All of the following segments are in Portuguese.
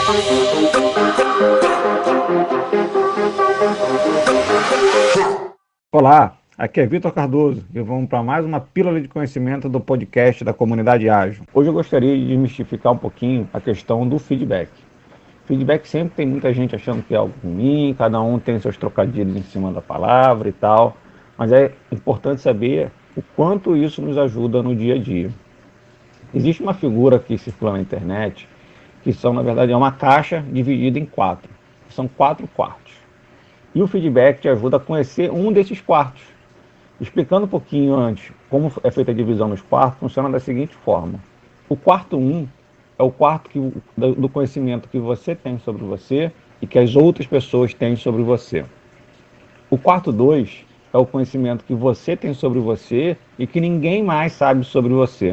Olá, aqui é Vitor Cardoso e vamos para mais uma pílula de conhecimento do podcast da Comunidade Ágil. Hoje eu gostaria de desmistificar um pouquinho a questão do feedback. Feedback sempre tem muita gente achando que é algo ruim, cada um tem seus trocadilhos em cima da palavra e tal, mas é importante saber o quanto isso nos ajuda no dia a dia. Existe uma figura que circula na internet, que na verdade, é uma caixa dividida em quatro. São 4 quartos. E o feedback te ajuda a conhecer um desses quartos. Explicando um pouquinho antes como é feita a divisão nos quartos, funciona da seguinte forma. O quarto 1 é o quarto do conhecimento que você tem sobre você e que as outras pessoas têm sobre você. O quarto 2 é o conhecimento que você tem sobre você e que ninguém mais sabe sobre você.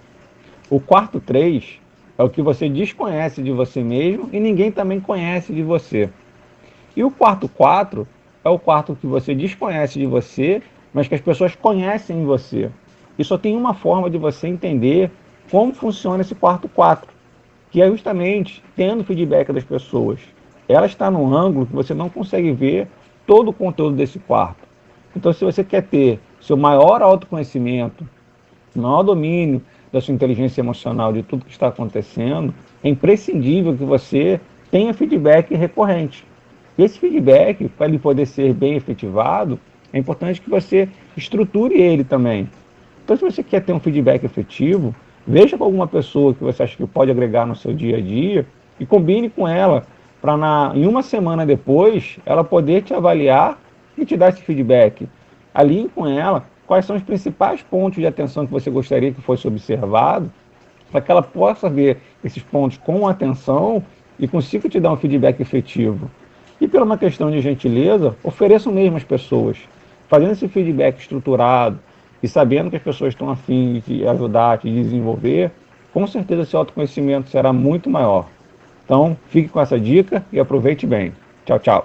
O quarto 3 é o que você desconhece de você mesmo e ninguém também conhece de você. E o quarto 4 é o quarto que você desconhece de você, mas que as pessoas conhecem em você. E só tem uma forma de você entender como funciona esse quarto 4, que é justamente tendo feedback das pessoas. Ela está num ângulo que você não consegue ver todo o conteúdo desse quarto. Então, se você quer ter seu maior autoconhecimento, maior domínio da sua inteligência emocional, de tudo que está acontecendo, é imprescindível que você tenha feedback recorrente. E esse feedback, para ele poder ser bem efetivado, é importante que você estruture ele também. Então, se você quer ter um feedback efetivo, veja com alguma pessoa que você acha que pode agregar no seu dia a dia e combine com ela para em uma semana depois ela poder te avaliar e te dar esse feedback. Alinhe com ela quais são os principais pontos de atenção que você gostaria que fosse observado, para que ela possa ver esses pontos com atenção e consiga te dar um feedback efetivo. E por uma questão de gentileza, ofereça o mesmo às pessoas. Fazendo esse feedback estruturado e sabendo que as pessoas estão a fim de te ajudar, te desenvolver, com certeza seu autoconhecimento será muito maior. Então, fique com essa dica e aproveite bem. Tchau, tchau.